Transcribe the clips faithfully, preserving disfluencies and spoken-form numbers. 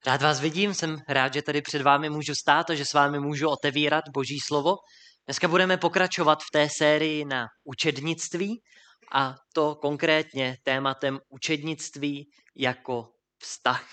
Rád vás vidím, jsem rád, že tady před vámi můžu stát a že s vámi můžu otevírat Boží slovo. Dneska budeme pokračovat v té sérii na učednictví a to konkrétně tématem učednictví jako vztah.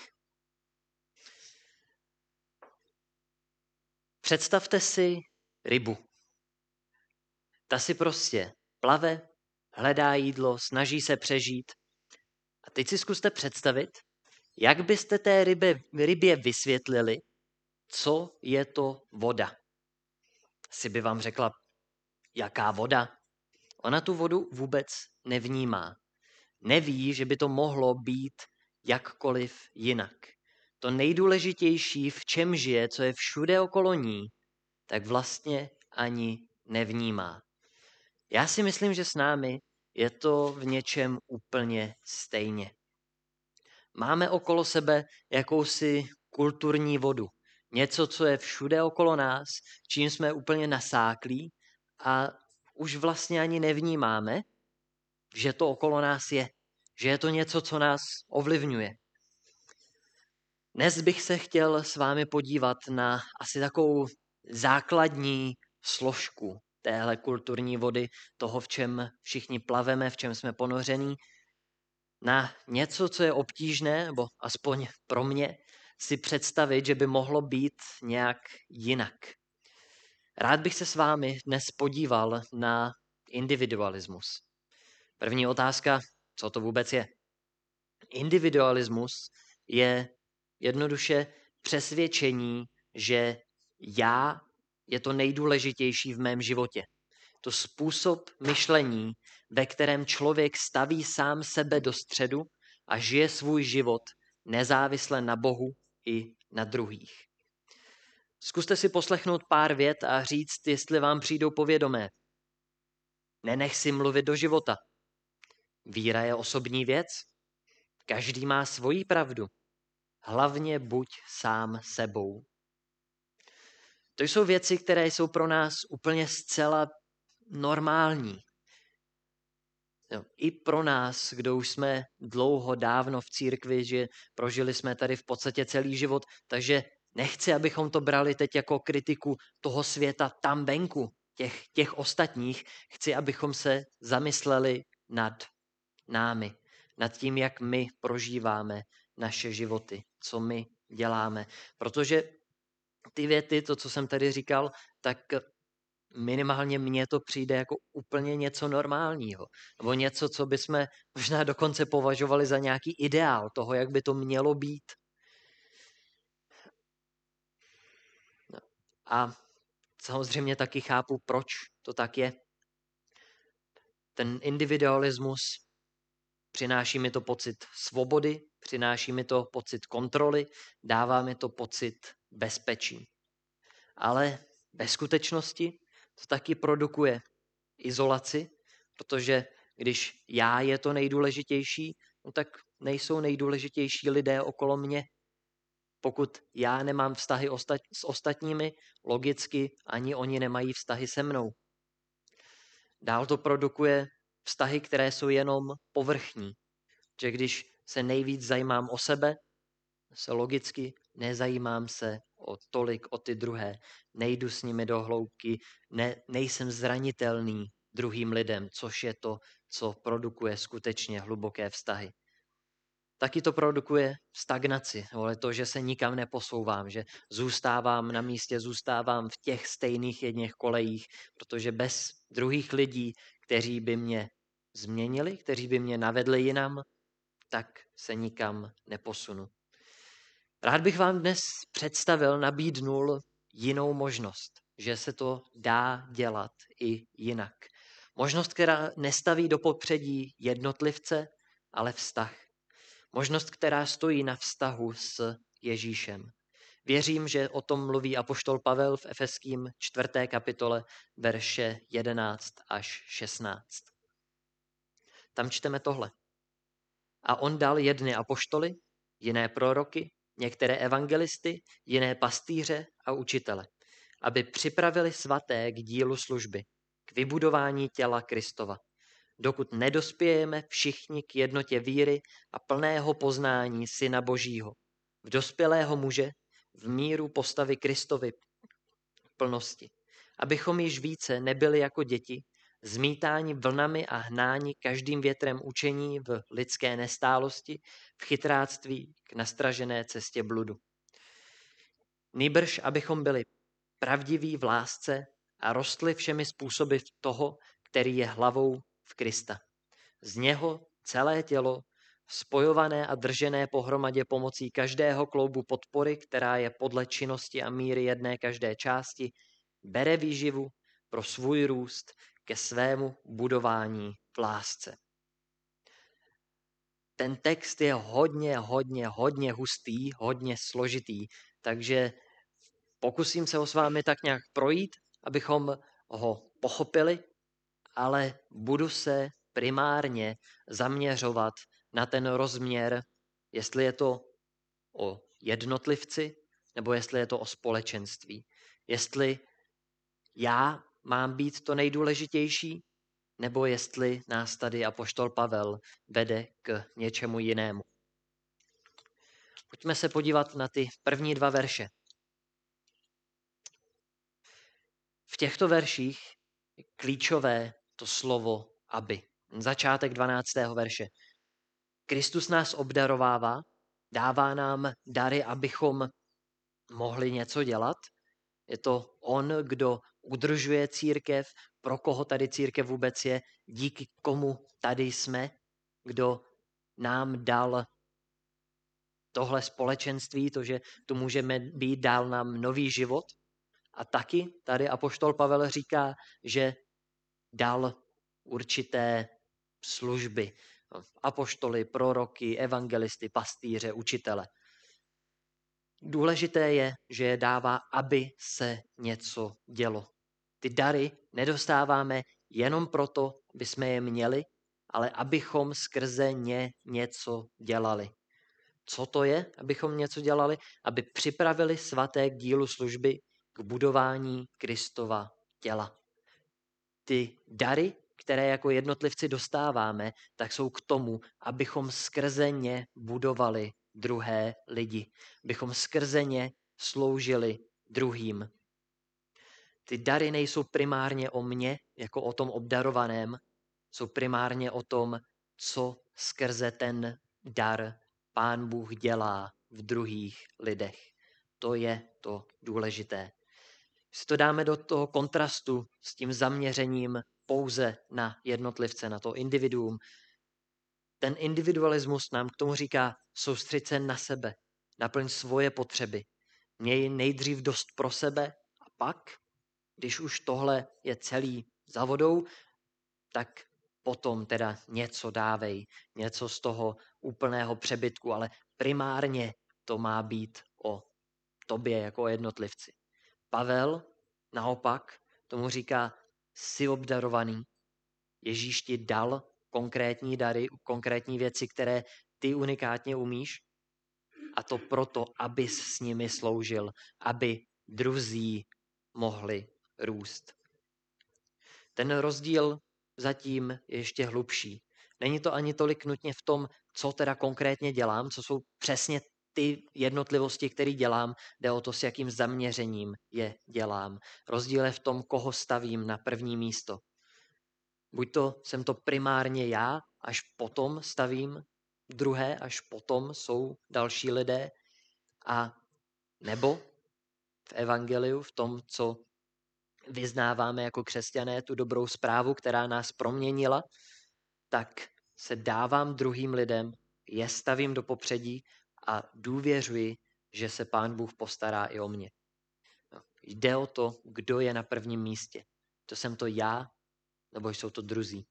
Představte si rybu. Ta si prostě plave, hledá jídlo, snaží se přežít. A teď si zkuste představit, jak byste té rybě, rybě vysvětlili, co je to voda. Si by vám řekla, jaká voda? Ona tu vodu vůbec nevnímá. Neví, že by to mohlo být jakkoliv jinak. To nejdůležitější, v čem žije, co je všude okolo ní, tak vlastně ani nevnímá. Já si myslím, že s námi je to v něčem úplně stejně. Máme okolo sebe jakousi kulturní vodu. Něco, co je všude okolo nás, čím jsme úplně nasáklí a už vlastně ani nevnímáme, že to okolo nás je. Že je to něco, co nás ovlivňuje. Dnes bych se chtěl s vámi podívat na asi takovou základní složku téhle kulturní vody, toho, v čem všichni plaveme, v čem jsme ponoření, na něco, co je obtížné, nebo aspoň pro mě, si představit, že by mohlo být nějak jinak. Rád bych se s vámi dnes podíval na individualismus. První otázka, co to vůbec je? Individualismus je jednoduše přesvědčení, že já je to nejdůležitější v mém životě. To způsob myšlení, ve kterém člověk staví sám sebe do středu a žije svůj život nezávisle na Bohu i na druhých. Zkuste si poslechnout pár vět a říct, jestli vám přijdou povědomé. Nenech si mluvit do života. Víra je osobní věc. Každý má svoji pravdu. Hlavně buď sám sebou. To jsou věci, které jsou pro nás úplně zcela normální. No, i pro nás, kdo už jsme dlouho, dávno v církvi, že prožili jsme tady v podstatě celý život, takže nechci, abychom to brali teď jako kritiku toho světa tam venku, těch, těch ostatních. Chci, abychom se zamysleli nad námi, nad tím, jak my prožíváme naše životy, co my děláme. Protože ty věty, to, co jsem tady říkal, tak minimálně mně to přijde jako úplně něco normálního. Nebo něco, co bychom možná dokonce považovali za nějaký ideál toho, jak by to mělo být. No. A samozřejmě taky chápu, proč to tak je. Ten individualismus přináší mi to pocit svobody, přináší mi to pocit kontroly, dává mi to pocit bezpečí. Ale ve skutečnosti to taky produkuje izolaci, protože když já je to nejdůležitější, no tak nejsou nejdůležitější lidé okolo mě. Pokud já nemám vztahy ostat- s ostatními, logicky ani oni nemají vztahy se mnou. Dál to produkuje vztahy, které jsou jenom povrchní. Že když se nejvíc zajímám o sebe, se logicky nezajímám se o tolik o ty druhé. Nejdu s nimi do hloubky, ne, nejsem zranitelný druhým lidem, což je to, co produkuje skutečně hluboké vztahy. Taky to produkuje stagnaci, ale to, že se nikam neposouvám, že zůstávám na místě, zůstávám v těch stejných jedněch kolejích, protože bez druhých lidí, kteří by mě změnili, kteří by mě navedli jinam, tak se nikam neposunu. Rád bych vám dnes představil, nabídnul jinou možnost, že se to dá dělat i jinak. Možnost, která nestaví do popředí jednotlivce, ale vztah. Možnost, která stojí na vztahu s Ježíšem. Věřím, že o tom mluví apoštol Pavel v Efeským čtvrté kapitole verše jedenáct až šestnáct. Tam čteme tohle. A on dal jedny apoštoly, jiné proroky, některé evangelisty, jiné pastýře a učitele, aby připravili svaté k dílu služby, k vybudování těla Kristova, dokud nedospějeme všichni k jednotě víry a plného poznání Syna Božího, v dospělého muže, v míru postavy Kristovy plnosti. Abychom již více nebyli jako děti, zmítáni vlnami a hnáni každým větrem učení v lidské nestálosti, v chytráctví k nastražené cestě bludu. Nýbrž, abychom byli pravdiví v lásce a rostli všemi způsoby v toho, který je hlavou v Krista. Z něho celé tělo, spojované a držené pohromadě pomocí každého kloubu podpory, která je podle činnosti a míry jedné každé části, bere výživu pro svůj růst ke svému budování v lásce. Ten text je hodně, hodně, hodně hustý, hodně složitý, takže pokusím se ho s vámi tak nějak projít, abychom ho pochopili, ale budu se primárně zaměřovat na ten rozměr, jestli je to o jednotlivci, nebo jestli je to o společenství. Jestli já mám být to nejdůležitější, nebo jestli nás tady apoštol Pavel vede k něčemu jinému. Pojďme se podívat na ty první dva verše. V těchto verších je klíčové to slovo aby. Začátek dvanáctého verše. Kristus nás obdarovává, dává nám dary, abychom mohli něco dělat. Je to on, kdo udržuje církev, pro koho tady církev vůbec je, díky komu tady jsme, kdo nám dal tohle společenství, to, že tu můžeme být, dál nám nový život. A taky tady apoštol Pavel říká, že dal určité služby. Apoštoly, proroky, evangelisty, pastýře, učitele. Důležité je, že je dává, aby se něco dělo. Ty dary nedostáváme jenom proto, aby jsme je měli, ale abychom skrze ně něco dělali. Co to je, abychom něco dělali? Aby připravili svaté k dílu služby, k budování Kristova těla. Ty dary, které jako jednotlivci dostáváme, tak jsou k tomu, abychom skrze ně budovali druhé lidi. Abychom skrze ně sloužili druhým. Ty dary nejsou primárně o mně, jako o tom obdarovaném, jsou primárně o tom, co skrze ten dar Pán Bůh dělá v druhých lidech. To je to důležité. Když to dáme do toho kontrastu s tím zaměřením pouze na jednotlivce, na to individuum, ten individualismus nám k tomu říká, soustřeď se na sebe, naplň svoje potřeby. Měj nejdřív dost pro sebe a pak, když už tohle je celý za vodou, tak potom teda něco dávej, něco z toho úplného přebytku, ale primárně to má být o tobě jako o jednotlivci. Pavel naopak tomu říká, jsi obdarovaný, Ježíš ti dal konkrétní dary, konkrétní věci, které ty unikátně umíš, a to proto, abys s nimi sloužil, aby druzí mohli růst. Ten rozdíl zatím je ještě hlubší. Není to ani tolik nutně v tom, co teda konkrétně dělám, co jsou přesně ty jednotlivosti, které dělám, jde o to, s jakým zaměřením je dělám. Rozdíl je v tom, koho stavím na první místo. Buď to jsem to primárně já, až potom stavím druhé, až potom jsou další lidé, a nebo v evangeliu, v tom, co vyznáváme jako křesťané, tu dobrou zprávu, která nás proměnila, tak se dávám druhým lidem, je stavím do popředí a důvěřuji, že se Pán Bůh postará i o mě. No, jde o to, kdo je na prvním místě. To jsem to já, nebo jsou to druzí.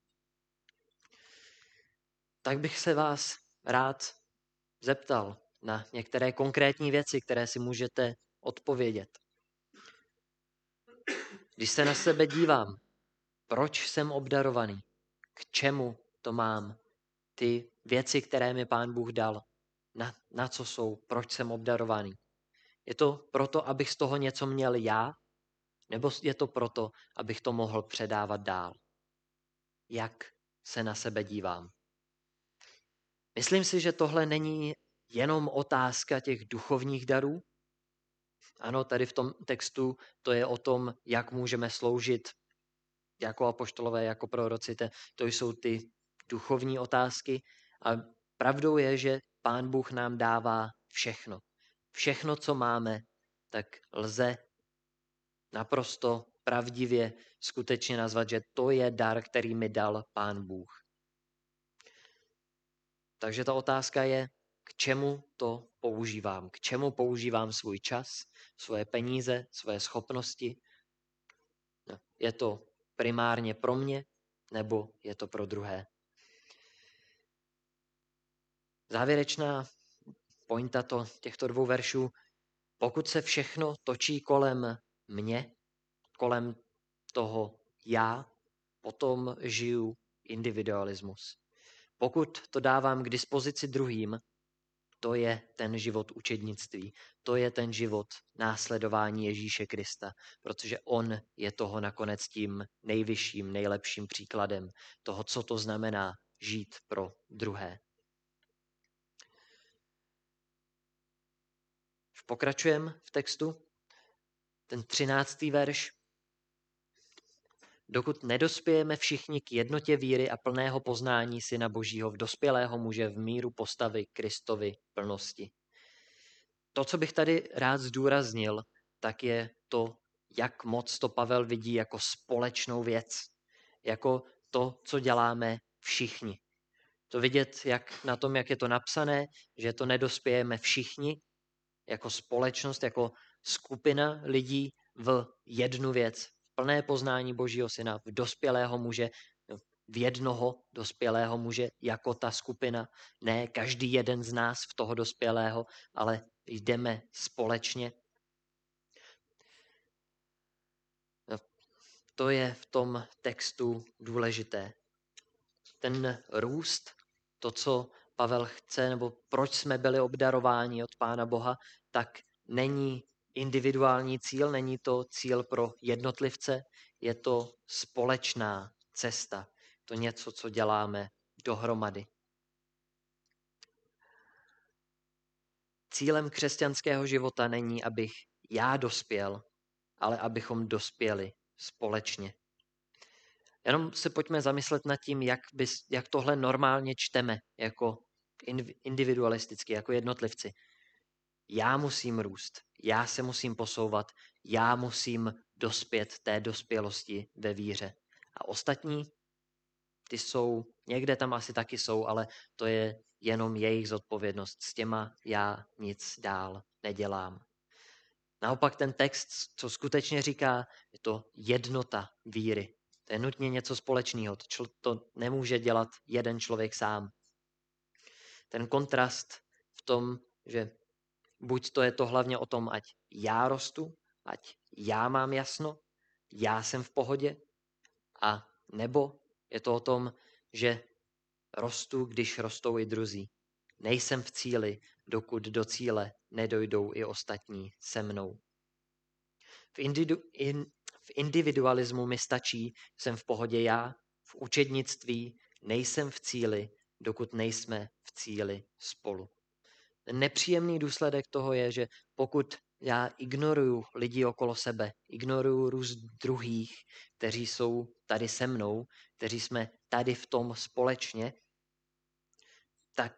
Tak bych se vás rád zeptal na některé konkrétní věci, které si můžete odpovědět. Když se na sebe dívám, proč jsem obdarovaný? K čemu to mám? Ty věci, které mi Pán Bůh dal, na, na co jsou? Proč jsem obdarovaný? Je to proto, abych z toho něco měl já? Nebo je to proto, abych to mohl předávat dál? Jak se na sebe dívám? Myslím si, že tohle není jenom otázka těch duchovních darů? Ano, tady v tom textu to je o tom, jak můžeme sloužit jako apoštolové, jako proroci. To jsou ty duchovní otázky. A pravdou je, že Pán Bůh nám dává všechno. Všechno, co máme, tak lze naprosto pravdivě skutečně nazvat, že to je dar, který mi dal Pán Bůh. Takže ta otázka je, k čemu to používám? K čemu používám svůj čas, svoje peníze, svoje schopnosti? Je to primárně pro mě, nebo je to pro druhé? Závěrečná pointa to, těchto dvou veršů. Pokud se všechno točí kolem mě, kolem toho já, potom žiju individualismus. Pokud to dávám k dispozici druhým, to je ten život učednictví, to je ten život následování Ježíše Krista, protože on je toho nakonec tím nejvyšším, nejlepším příkladem toho, co to znamená žít pro druhé. Pokračujeme v textu, ten třináctý verš. Dokud nedospějeme všichni k jednotě víry a plného poznání Syna Božího, v dospělého muže v míru postavy Kristovy plnosti. To, co bych tady rád zdůraznil, tak je to, jak moc to Pavel vidí jako společnou věc. Jako to, co děláme všichni. To vidět jak na tom, jak je to napsané, že to nedospějeme všichni, jako společnost, jako skupina lidí v jednu věc. V plné poznání Božího Syna, v dospělého muže, v jednoho dospělého muže, jako ta skupina. Ne každý jeden z nás v toho dospělého, ale jdeme společně. To je v tom textu důležité. Ten růst, to, co Pavel chce, nebo proč jsme byli obdarováni od Pána Boha, tak není individuální cíl, není to cíl pro jednotlivce, je to společná cesta. To něco, co děláme dohromady. Cílem křesťanského života není, abych já dospěl, ale abychom dospěli společně. Jenom se pojďme zamyslet nad tím, jak, bys, jak tohle normálně čteme, jako individualisticky, jako jednotlivci. Já musím růst, já se musím posouvat, já musím dospět té dospělosti ve víře. A ostatní, ty jsou, někde tam asi taky jsou, ale to je jenom jejich zodpovědnost. S těma já nic dál nedělám. Naopak ten text, co skutečně říká, je to jednota víry. To je nutně něco společného. To, čl- to nemůže dělat jeden člověk sám. Ten kontrast v tom, že buď to je to hlavně o tom, ať já rostu, ať já mám jasno, já jsem v pohodě, a nebo je to o tom, že rostu, když rostou i druzí. Nejsem v cíli, dokud do cíle nedojdou i ostatní se mnou. V, individu, in, v individualismu mi stačí, jsem v pohodě já, v učednictví nejsem v cíli, dokud nejsme v cíli spolu. Ten nepříjemný důsledek toho je, že pokud já ignoruju lidi okolo sebe, ignoruju růst druhých, kteří jsou tady se mnou, kteří jsme tady v tom společně, tak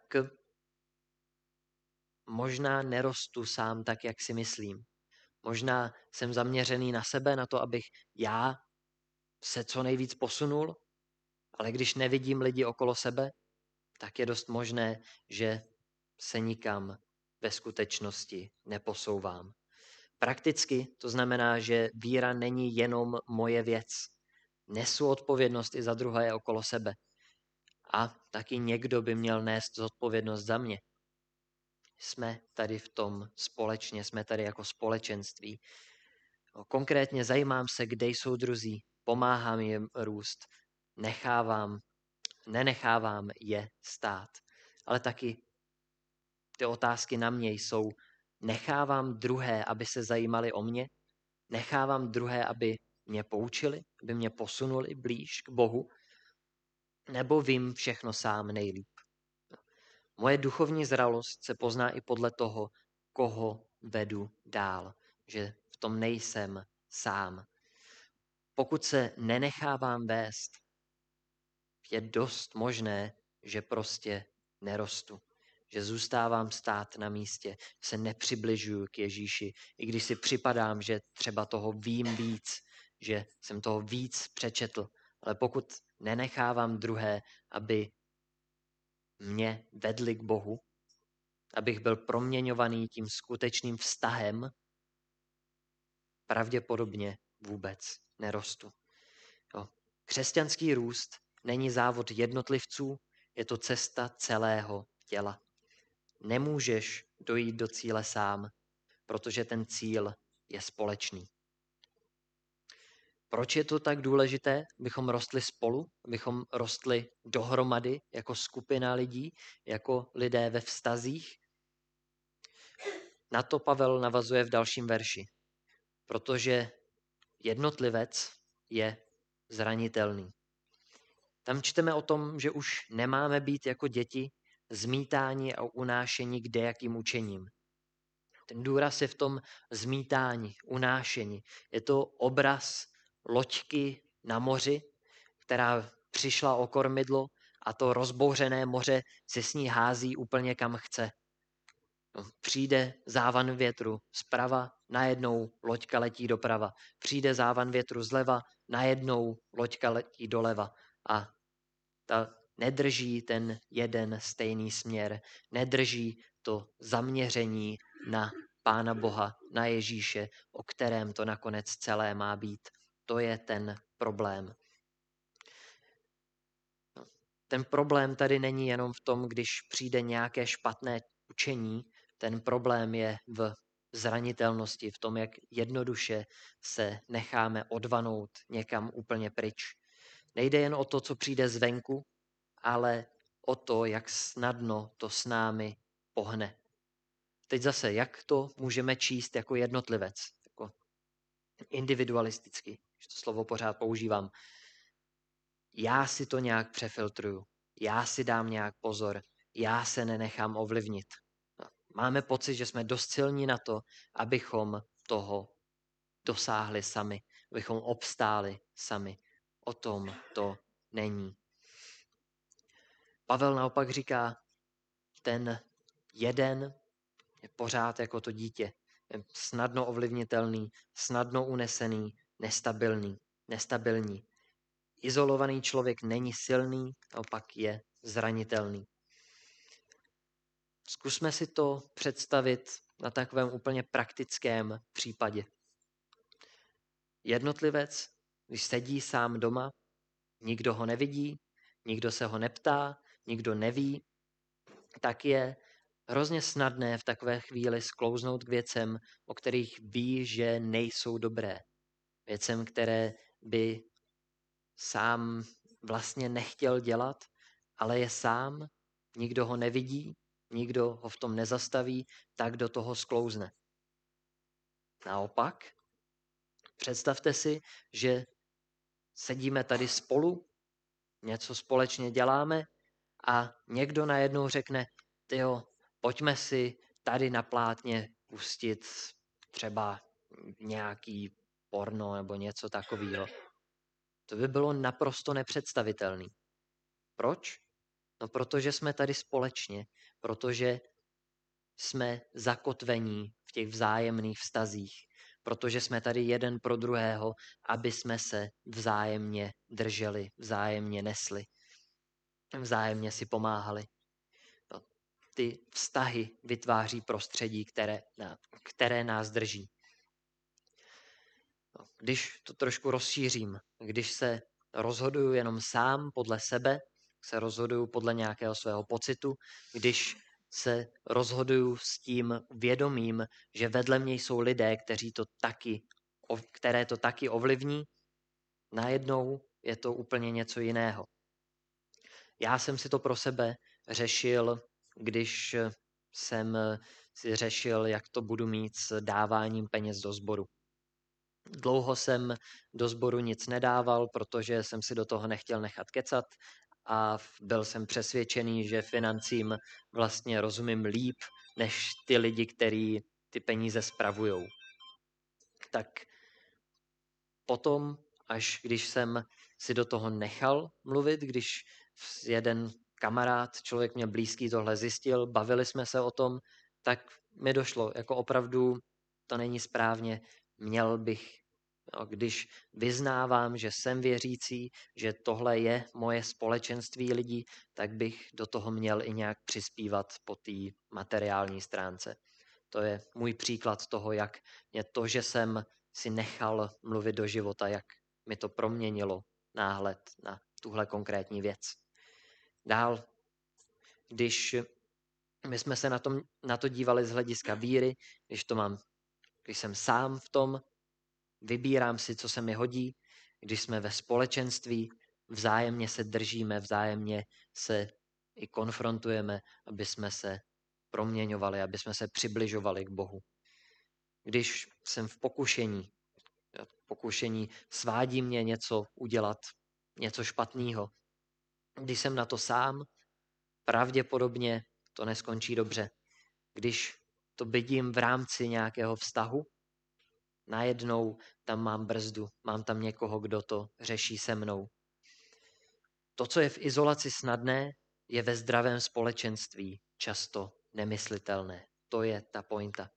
možná nerostu sám tak, jak si myslím. Možná jsem zaměřený na sebe, na to, abych já se co nejvíc posunul, ale když nevidím lidi okolo sebe, tak je dost možné, že se nikam ve skutečnosti neposouvám. Prakticky to znamená, že víra není jenom moje věc. Nesu odpovědnost i za druhé okolo sebe. A taky někdo by měl nést zodpovědnost za mě. Jsme tady v tom společně, jsme tady jako společenství. Konkrétně zajímám se, kde jsou druzí, pomáhám jim růst, nechávám, nenechávám je stát. Ale taky ty otázky na mě jsou, nechávám druhé, aby se zajímali o mě, nechávám druhé, aby mě poučili, aby mě posunuli blíž k Bohu, nebo vím všechno sám nejlíp. Moje duchovní zralost se pozná i podle toho, koho vedu dál, že v tom nejsem sám. Pokud se nenechávám vést, je dost možné, že prostě nerostu. Že zůstávám stát na místě, se nepřibližuju k Ježíši, i když si připadám, že třeba toho vím víc, že jsem toho víc přečetl. Ale pokud nenechávám druhé, aby mě vedli k Bohu, abych byl proměňovaný tím skutečným vztahem, pravděpodobně vůbec nerostu. Jo. Křesťanský růst není závod jednotlivců, je to cesta celého těla. Nemůžeš dojít do cíle sám, protože ten cíl je společný. Proč je to tak důležité, abychom rostli spolu, abychom rostli dohromady jako skupina lidí, jako lidé ve vztazích? Na to Pavel navazuje v dalším verši, protože jednotlivec je zranitelný. Tam čteme o tom, že už nemáme být jako děti zmítáni a unášeni kdejakým učením. Ten důraz je v tom zmítání, unášení. Je to obraz loďky na moři, která přišla o kormidlo a to rozbouřené moře se s ní hází úplně kam chce. No, přijde závan větru zprava, najednou loďka letí doprava. Přijde závan větru zleva, najednou loďka letí doleva. A ta nedrží ten jeden stejný směr, nedrží to zaměření na Pána Boha, na Ježíše, o kterém to nakonec celé má být. To je ten problém. No, ten problém tady není jenom v tom, když přijde nějaké špatné učení, ten problém je v zranitelnosti, v tom, jak jednoduše se necháme odvanout někam úplně pryč. Nejde jen o to, co přijde zvenku, ale o to, jak snadno to s námi pohne. Teď zase, jak to můžeme číst jako jednotlivec, jako individualisticky, že to slovo pořád používám. Já si to nějak přefiltruju, já si dám nějak pozor, já se nenechám ovlivnit. Máme pocit, že jsme dost silní na to, abychom toho dosáhli sami, abychom obstáli sami. O tom to není. Pavel naopak říká, ten jeden je pořád jako to dítě. Je snadno ovlivnitelný, snadno unesený, nestabilní. nestabilní. Izolovaný člověk není silný, naopak je zranitelný. Zkusme si to představit na takovém úplně praktickém případě. Jednotlivec, když sedí sám doma, nikdo ho nevidí, nikdo se ho neptá, nikdo neví, tak je hrozně snadné v takové chvíli sklouznout k věcem, o kterých ví, že nejsou dobré. Věcem, které by sám vlastně nechtěl dělat, ale je sám, nikdo ho nevidí, nikdo ho v tom nezastaví, tak do toho sklouzne. Naopak, představte si, že sedíme tady spolu, něco společně děláme a někdo najednou řekne, tyjo, pojďme si tady na plátně pustit třeba nějaký porno nebo něco takového. To by bylo naprosto nepředstavitelné. Proč? No protože jsme tady společně, protože jsme zakotvení v těch vzájemných vztazích, protože jsme tady jeden pro druhého, aby jsme se vzájemně drželi, vzájemně nesli, vzájemně si pomáhali. No, ty vztahy vytváří prostředí, které, které nás drží. No, když to trošku rozšířím, když se rozhoduju jenom sám podle sebe, se rozhoduju podle nějakého svého pocitu, když se rozhoduju s tím vědomím, že vedle mě jsou lidé, kteří to taky, které to taky ovlivní, najednou je to úplně něco jiného. Já jsem si to pro sebe řešil, když jsem si řešil, jak to budu mít s dáváním peněz do sboru. Dlouho jsem do sboru nic nedával, protože jsem si do toho nechtěl nechat kecat a byl jsem přesvědčený, že financím vlastně rozumím líp, než ty lidi, kteří ty peníze spravujou. Tak potom, až když jsem si do toho nechal mluvit, když jeden kamarád, člověk mě blízký, tohle zjistil, bavili jsme se o tom, tak mi došlo, jako opravdu to není správně, měl bych, jo, když vyznávám, že jsem věřící, že tohle je moje společenství lidí, tak bych do toho měl i nějak přispívat po té materiální stránce. To je můj příklad toho, jak je to, že jsem si nechal mluvit do života, jak mi to proměnilo náhled na tuhle konkrétní věc. Dál, když my jsme se na, tom, na to dívali z hlediska víry, když to mám, když jsem sám v tom, vybírám si, co se mi hodí, když jsme ve společenství, vzájemně se držíme, vzájemně se i konfrontujeme, aby jsme se proměňovali, aby jsme se přibližovali k Bohu. Když jsem v pokušení, pokušení svádí mě něco udělat, něco špatného. Když jsem na to sám, pravděpodobně to neskončí dobře. Když to vidím v rámci nějakého vztahu, najednou tam mám brzdu, mám tam někoho, kdo to řeší se mnou. To, co je v izolaci snadné, je ve zdravém společenství často nemyslitelné. To je ta pointa.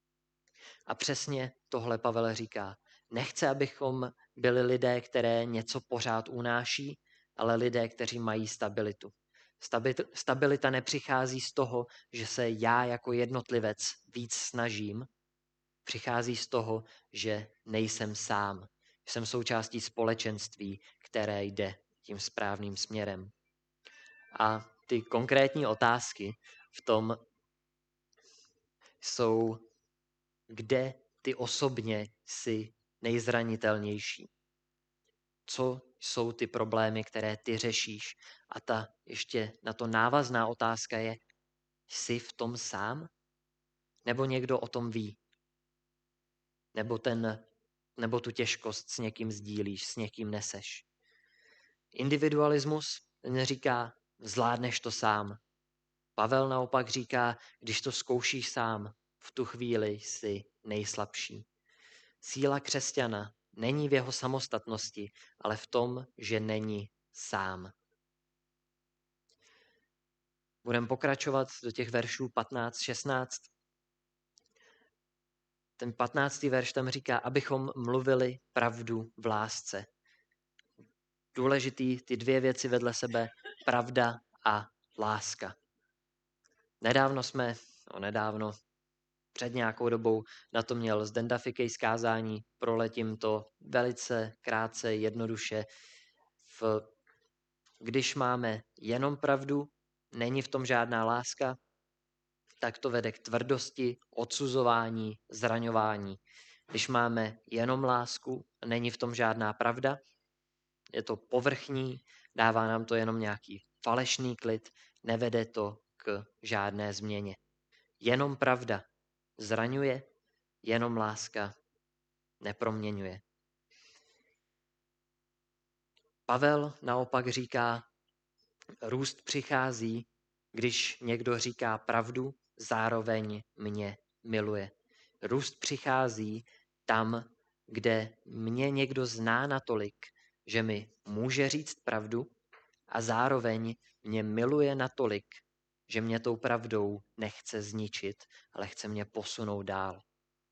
A přesně tohle Pavel říká. Nechce, abychom byli lidé, které něco pořád unáší, ale lidé, kteří mají stabilitu. Stabilita nepřichází z toho, že se já jako jednotlivec víc snažím. Přichází z toho, že nejsem sám. Jsem součástí společenství, které jde tím správným směrem. A ty konkrétní otázky v tom jsou, kde ty osobně jsi nejzranitelnější. Co jsou ty problémy, které ty řešíš? A ta ještě na to návazná otázka je, jsi v tom sám? Nebo někdo o tom ví? Nebo, ten, nebo tu těžkost s někým sdílíš, s někým neseš? Individualismus ten říká, zvládneš to sám. Pavel naopak říká, když to zkoušíš sám, v tu chvíli jsi nejslabší. Síla křesťana není v jeho samostatnosti, ale v tom, že není sám. Budeme pokračovat do těch veršů patnáct šestnáct. Ten patnáctý verš tam říká, abychom mluvili pravdu v lásce. Důležitý ty dvě věci vedle sebe, pravda a láska. Nedávno jsme, no nedávno, před nějakou dobou na to měl Zdenda Fikej zkázání, proletím to velice krátce, jednoduše. V, když máme jenom pravdu, není v tom žádná láska, tak to vede k tvrdosti, odsuzování, zraňování. Když máme jenom lásku, není v tom žádná pravda, je to povrchní, dává nám to jenom nějaký falešný klid, nevede to k žádné změně. Jenom pravda zraňuje, jenom láska neproměňuje. Pavel naopak říká, růst přichází, když někdo říká pravdu, zároveň mě miluje. Růst přichází tam, kde mě někdo zná natolik, že mi může říct pravdu a zároveň mě miluje natolik, že mě tou pravdou nechce zničit, ale chce mě posunout dál.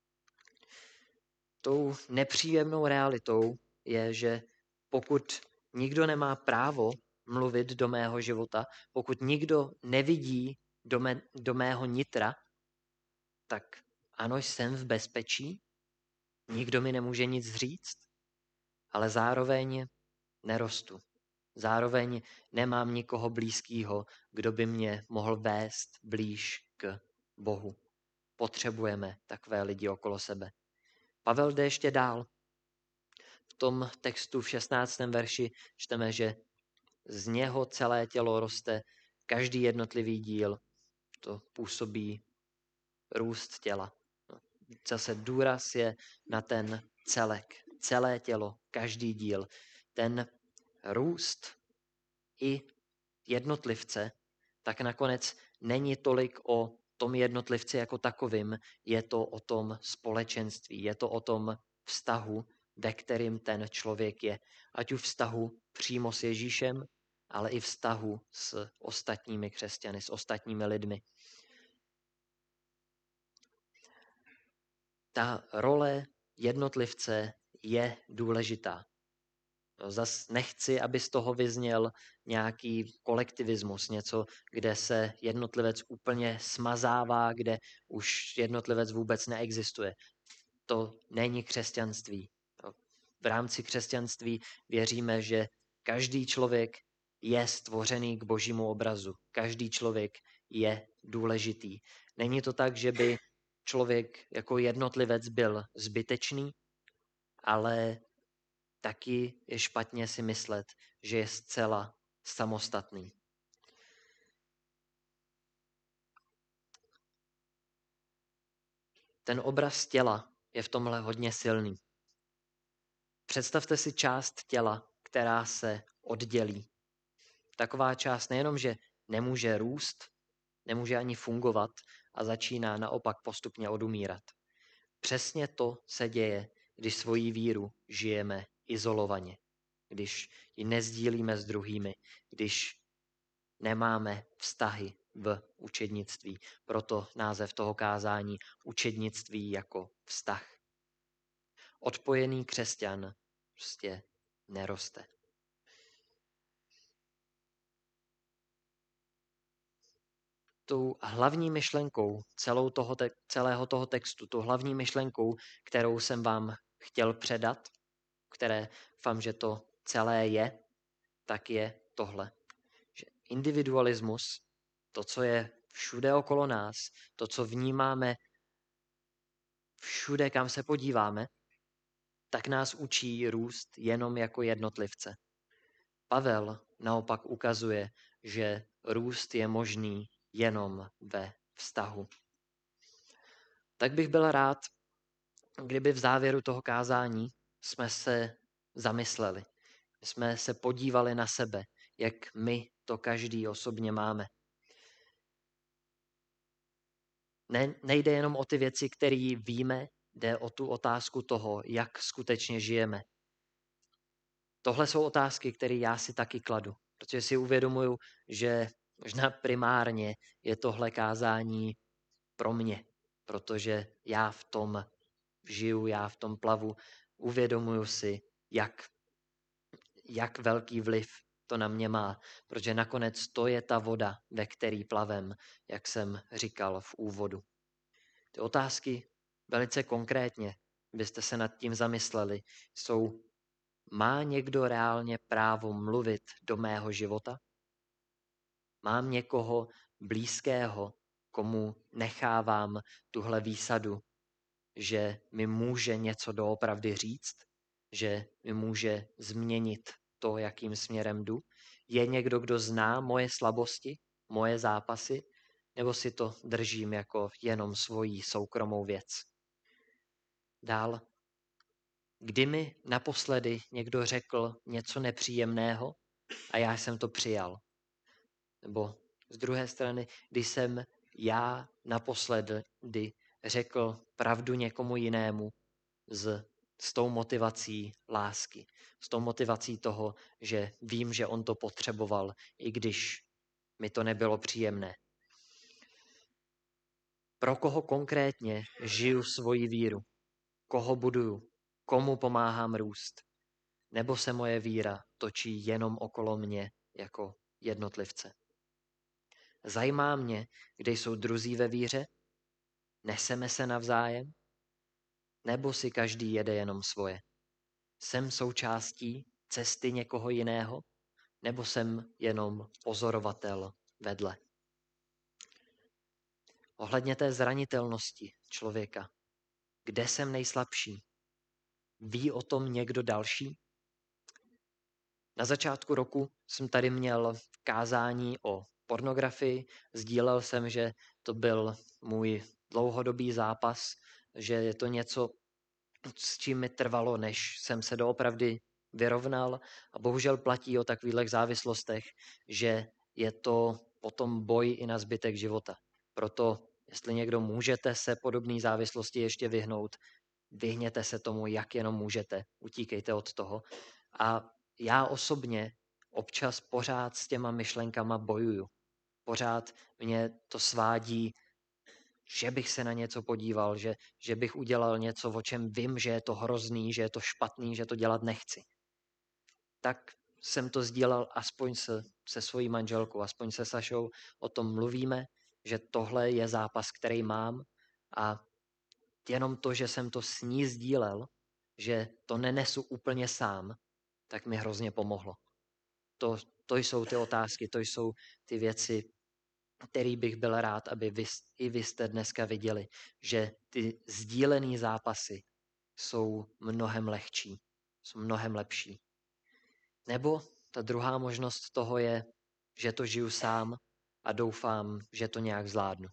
Tou nepříjemnou realitou je, že pokud nikdo nemá právo mluvit do mého života, pokud nikdo nevidí do, mé, do mého nitra, tak ano, jsem v bezpečí, nikdo mi nemůže nic říct, ale zároveň nerostu. Zároveň nemám nikoho blízkého, kdo by mě mohl vést blíž k Bohu. Potřebujeme takové lidi okolo sebe. Pavel jde ještě dál. V tom textu v šestnáctém verši čteme, že z něho celé tělo roste, každý jednotlivý díl, to působí růst těla. Zase důraz je na ten celek, celé tělo, každý díl. Ten růst i jednotlivce, tak nakonec není tolik o tom jednotlivci jako takovým, je to o tom společenství, je to o tom vztahu, ve kterým ten člověk je. Ať už vztahu přímo s Ježíšem, ale i vztahu s ostatními křesťany, s ostatními lidmi. Ta role jednotlivce je důležitá. Zas nechci, aby z toho vyzněl nějaký kolektivismus, něco, kde se jednotlivec úplně smazává, kde už jednotlivec vůbec neexistuje. To není křesťanství. V rámci křesťanství věříme, že každý člověk je stvořený k božímu obrazu. Každý člověk je důležitý. Není to tak, že by člověk jako jednotlivec byl zbytečný, ale taky je špatně si myslet, že je zcela samostatný. Ten obraz těla je v tomhle hodně silný. Představte si část těla, která se oddělí. Taková část nejenom, že nemůže růst, nemůže ani fungovat a začíná naopak postupně odumírat. Přesně to se děje, když svoji víru žijeme izolovaně, když ji nezdílíme s druhými, když nemáme vztahy v učednictví. Proto název toho kázání učednictví jako vztah. Odpojený křesťan prostě neroste. Tou hlavní myšlenkou celou toho te- celého toho textu, tou hlavní myšlenkou, kterou jsem vám chtěl předat, které doufám, že to celé je, tak je tohle. Že individualismus, to, co je všude okolo nás, to, co vnímáme všude, kam se podíváme, tak nás učí růst jenom jako jednotlivce. Pavel naopak ukazuje, že růst je možný jenom ve vztahu. Tak bych byl rád, kdyby v závěru toho kázání jsme se zamysleli. Jsme se podívali na sebe, jak my to každý osobně máme. Ne, nejde jenom o ty věci, které víme, jde o tu otázku toho, jak skutečně žijeme. Tohle jsou otázky, které já si taky kladu, protože si uvědomuju, že možná primárně je tohle kázání pro mě, protože já v tom žiju, já v tom plavu, uvědomuju si, jak, jak velký vliv to na mě má, protože nakonec to je ta voda, ve který plavem, jak jsem říkal v úvodu. Ty otázky velice konkrétně, byste se nad tím zamysleli, jsou: má někdo reálně právo mluvit do mého života? Mám někoho blízkého, komu nechávám tuhle výsadu, že mi může něco doopravdy říct, že mi může změnit to, jakým směrem jdu? Je někdo, kdo zná moje slabosti, moje zápasy, nebo si to držím jako jenom svoji soukromou věc? Dál. Kdy mi naposledy někdo řekl něco nepříjemného a já jsem to přijal? Nebo z druhé strany, kdy jsem já naposledy řekl pravdu někomu jinému s, s tou motivací lásky, s tou motivací toho, že vím, že on to potřeboval, i když mi to nebylo příjemné. Pro koho konkrétně žiju svoji víru? Koho buduju? Komu pomáhám růst? Nebo se moje víra točí jenom okolo mě jako jednotlivce? Zajímá mě, kde jsou druzí ve víře? Neseme se navzájem? Nebo si každý jede jenom svoje? Jsem součástí cesty někoho jiného? Nebo jsem jenom pozorovatel vedle? Ohledně té zranitelnosti člověka. Kde jsem nejslabší? Ví o tom někdo další? Na začátku roku jsem tady měl kázání o pornografii. Sdílel jsem, že to byl můj dlouhodobý zápas, že je to něco, s čím mi trvalo, než jsem se doopravdy vyrovnal. A bohužel platí o takových závislostech, že je to potom boj i na zbytek života. Proto, jestli někdo můžete se podobné závislosti ještě vyhnout, vyhněte se tomu, jak jenom můžete. Utíkejte od toho. A já osobně občas pořád s těma myšlenkama bojuju. Pořád mě to svádí, že bych se na něco podíval, že, že bych udělal něco, o čem vím, že je to hrozný, že je to špatný, že to dělat nechci. Tak jsem to sdílel aspoň se, se svojí manželkou, aspoň se Sašou, o tom mluvíme, že tohle je zápas, který mám a jenom to, že jsem to s ní sdílel, že to nenesu úplně sám, tak mi hrozně pomohlo. To, to jsou ty otázky, to jsou ty věci, který bych byl rád, aby vy, i vy jste dneska viděli, že ty sdílené zápasy jsou mnohem lehčí, jsou mnohem lepší. Nebo ta druhá možnost toho je, že to žiju sám a doufám, že to nějak zvládnu.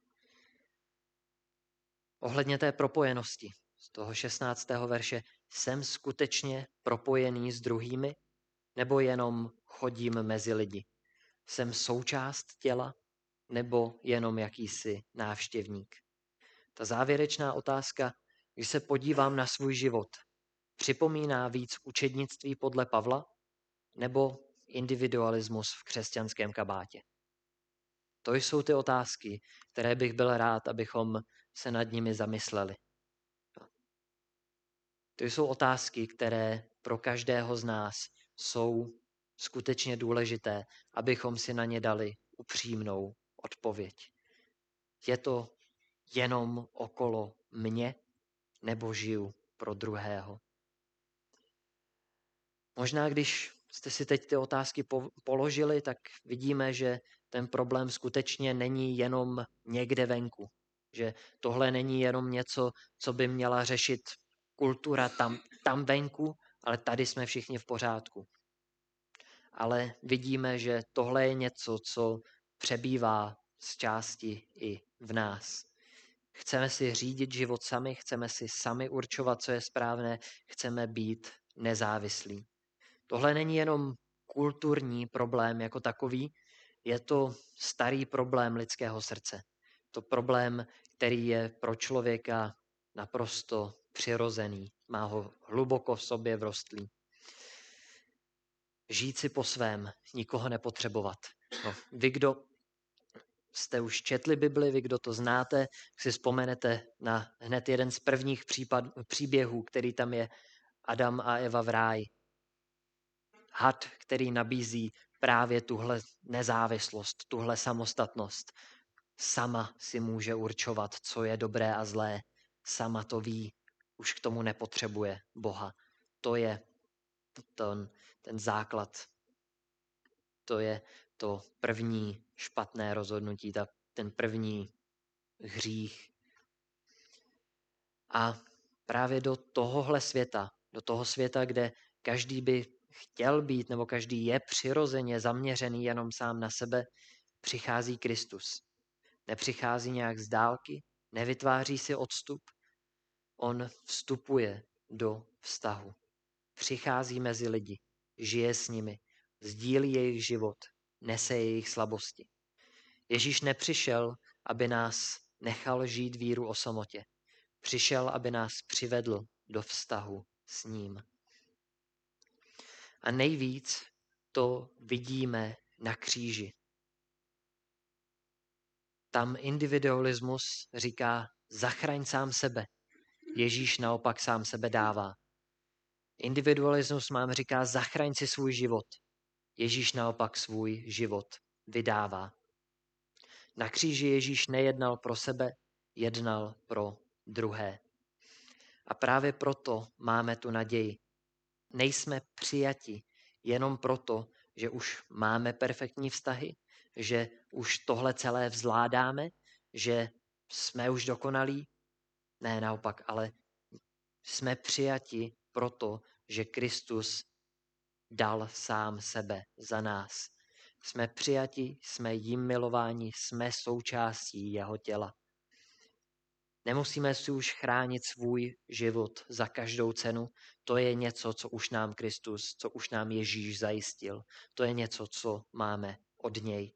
Ohledně té propojenosti z toho šestnáctého verše, jsem skutečně propojený s druhými, nebo jenom chodím mezi lidi? Jsem součást těla, nebo jenom jakýsi návštěvník? Ta závěrečná otázka, když se podívám na svůj život, připomíná víc učednictví podle Pavla, nebo individualismus v křesťanském kabátě? To jsou ty otázky, které bych byl rád, abychom se nad nimi zamysleli. To jsou otázky, které pro každého z nás jsou skutečně důležité, abychom si na ně dali upřímnou odpověď. Je to jenom okolo mě, nebo žiju pro druhého? Možná, když jste si teď ty otázky po- položili, tak vidíme, že ten problém skutečně není jenom někde venku. Že tohle není jenom něco, co by měla řešit kultura tam, tam venku, ale tady jsme všichni v pořádku. Ale vidíme, že tohle je něco, co přebývá z části i v nás. Chceme si řídit život sami, chceme si sami určovat, co je správné, chceme být nezávislí. Tohle není jenom kulturní problém jako takový, je to starý problém lidského srdce. To problém, který je pro člověka naprosto přirozený, má ho hluboko v sobě vrostlý. Žít si po svém, nikoho nepotřebovat. No, vy, kdo jste už četli Bibli, vy, kdo to znáte, si vzpomenete na hned jeden z prvních případ, příběhů, který tam je, Adam a Eva v ráji. Had, který nabízí právě tuhle nezávislost, tuhle samostatnost. Sama si může určovat, co je dobré a zlé. Sama to ví, už k tomu nepotřebuje Boha. To je ten, ten základ. To je to první špatné rozhodnutí, ta, ten první hřích. A právě do tohohle světa, do toho světa, kde každý by chtěl být, nebo každý je přirozeně zaměřený jenom sám na sebe, přichází Kristus. Nepřichází nějak z dálky, nevytváří si odstup, on vstupuje do vztahu. Přichází mezi lidi, žije s nimi, sdílí jejich život, nese jejich slabosti. Ježíš nepřišel, aby nás nechal žít víru o samotě. Přišel, aby nás přivedl do vztahu s ním. A nejvíc to vidíme na kříži. Tam individualismus říká, zachraň sám sebe. Ježíš naopak sám sebe dává. Individualismus mám říká, zachraň si svůj život. Ježíš naopak svůj život vydává. Na kříži Ježíš nejednal pro sebe, jednal pro druhé. A právě proto máme tu naději. Nejsme přijati jenom proto, že už máme perfektní vztahy, že už tohle celé vzládáme, že jsme už dokonalí. Ne, naopak, ale jsme přijati proto, že Kristus dal sám sebe za nás. Jsme přijati, jsme jím milováni, jsme součástí jeho těla. Nemusíme si už chránit svůj život za každou cenu. To je něco, co už nám Kristus, co už nám Ježíš zajistil. To je něco, co máme od něj.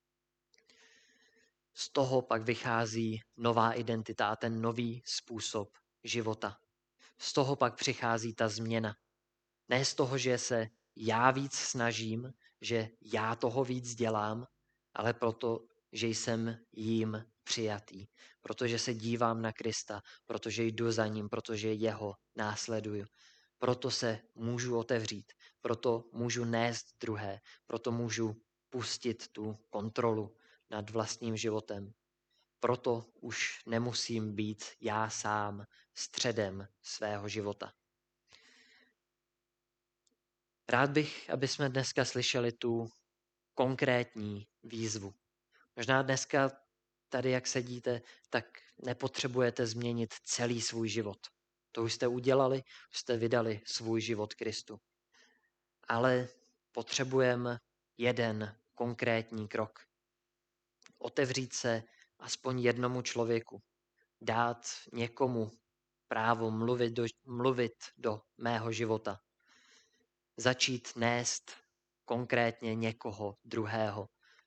Z toho pak vychází nová identita a ten nový způsob života. Z toho pak přichází ta změna. Ne z toho, že se já víc snažím, že já toho víc dělám, ale proto, že jsem jím přijatý. Protože se dívám na Krista, protože jdu za ním, protože jeho následuju. Proto se můžu otevřít, proto můžu nést druhé, proto můžu pustit tu kontrolu nad vlastním životem. Proto už nemusím být já sám středem svého života. Rád bych, aby jsme dneska slyšeli tu konkrétní výzvu. Možná dneska tady, jak sedíte, tak nepotřebujete změnit celý svůj život. To už jste udělali, už jste vydali svůj život Kristu. Ale potřebujeme jeden konkrétní krok. Otevřít se aspoň jednomu člověku. Dát někomu právo mluvit do, mluvit do mého života. Začít nést konkrétně někoho druhého.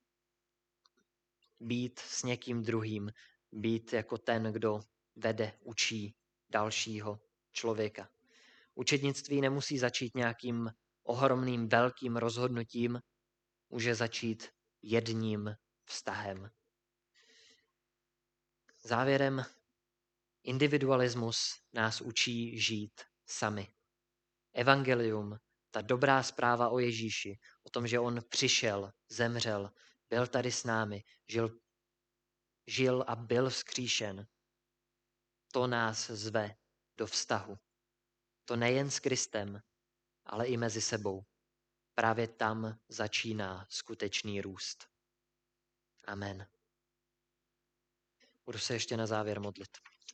Být s někým druhým. Být jako ten, kdo vede, učí dalšího člověka. Učednictví nemusí začít nějakým ohromným velkým rozhodnutím, může začít jedním vztahem. Závěrem, individualismus nás učí žít sami. Evangelium, ta dobrá zpráva o Ježíši, o tom, že on přišel, zemřel, byl tady s námi, žil, žil a byl vzkříšen, to nás zve do vztahu. To nejen s Kristem, ale i mezi sebou. Právě tam začíná skutečný růst. Amen. Budu se ještě na závěr modlit.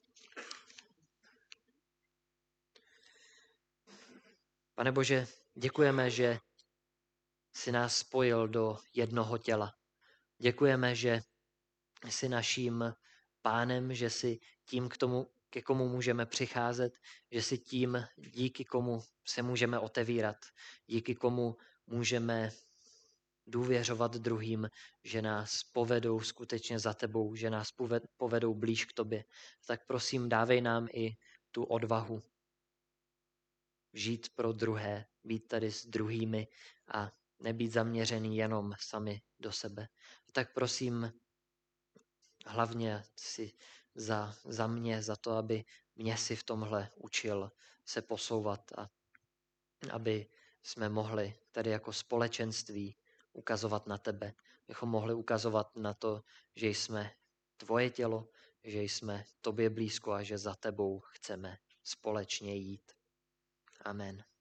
Pane Bože, děkujeme, že jsi nás spojil do jednoho těla. Děkujeme, že jsi naším pánem, že jsi tím, k tomu, ke komu můžeme přicházet, že jsi tím, díky komu se můžeme otevírat, díky komu můžeme důvěřovat druhým, že nás povedou skutečně za tebou, že nás povedou blíž k tobě. Tak prosím, dávej nám i tu odvahu žít pro druhé, být tady s druhými a nebýt zaměřený jenom sami do sebe. Tak prosím, hlavně si za, za mě, za to, aby mě si v tomhle učil se posouvat a aby jsme mohli tady jako společenství ukazovat na tebe. Bychom mohli ukazovat na to, že jsme tvoje tělo, že jsme tobě blízko a že za tebou chceme společně jít. Amen.